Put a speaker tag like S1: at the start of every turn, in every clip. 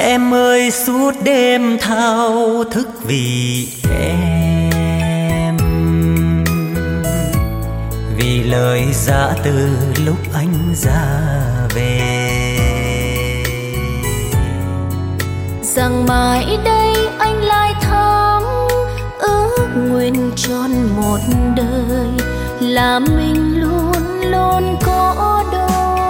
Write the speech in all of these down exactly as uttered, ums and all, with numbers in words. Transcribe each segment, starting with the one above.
S1: Em ơi suốt đêm thao thức vì em, vì lời giã từ lúc anh ra về.
S2: Rằng mãi đây anh lại thắm ước nguyện tròn một đời, là mình luôn luôn có đôi.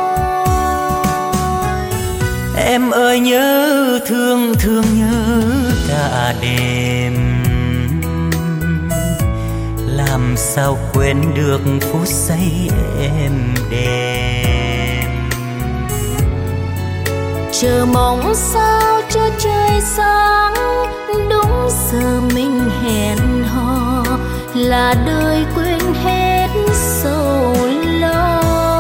S1: Em ơi nhớ thương thương nhớ cả đêm, làm sao quên được phút giây êm đềm.
S2: Chờ mong sao cho trời sáng, đúng giờ mình hẹn hò, là đời quên hết sầu lo.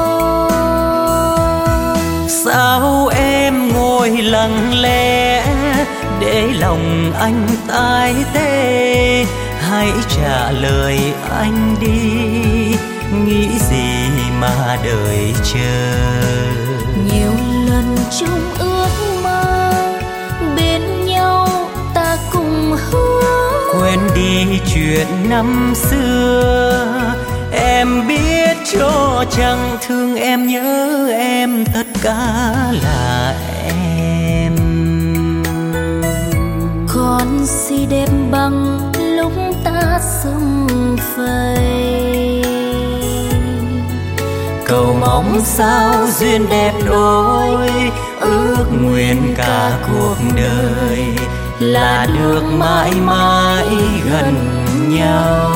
S1: Sao em ngồi lặng lẽ để lòng anh tái tê? Hãy trả lời anh đi, nghĩ gì mà đợi chờ.
S2: Nhiều lần chung ước mơ bên nhau ta cùng hứa,
S1: quên đi chuyện năm xưa. Em biết cho chẳng thương em nhớ em, tất cả là em.
S2: còn gì đẹp bằng lúc ta sum vầy.
S1: Cầu mong sao duyên đẹp đôi, ước nguyện cả cuộc đời là được mãi mãi gần nhau.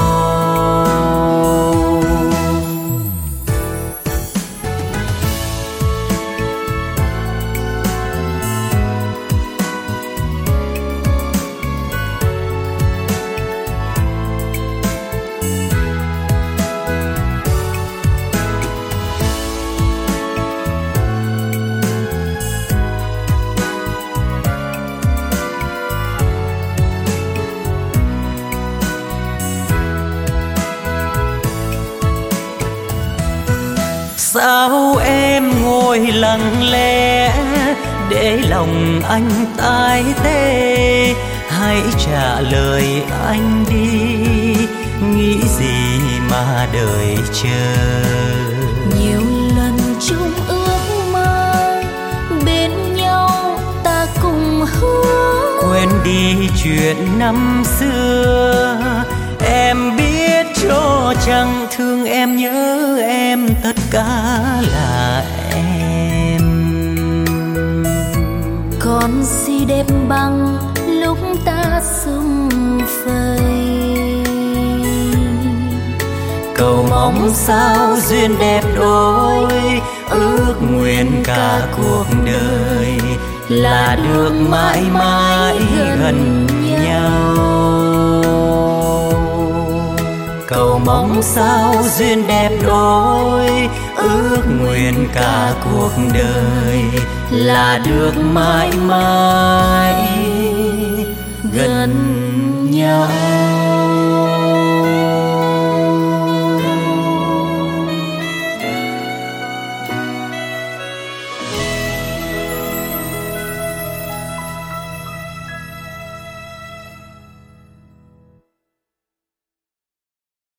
S1: Sao em ngồi lặng lẽ để lòng anh tái tê? Hãy trả lời anh đi, nghĩ gì mà đợi chờ.
S2: Nhiều lần chung ước mơ bên nhau ta cùng hứa,
S1: quên đi chuyện năm xưa. Em biết cho chẳng thương em nhớ em, tất cả là em.
S2: còn gì đẹp bằng lúc ta sum vầy.
S1: Cầu mong sao duyên đẹp đôi, ước nguyện cả cuộc đời là được mãi mãi gần nhau. Cầu mong sao duyên đẹp đôi, ước nguyện cả cuộc đời là được mãi mãi gần nhau.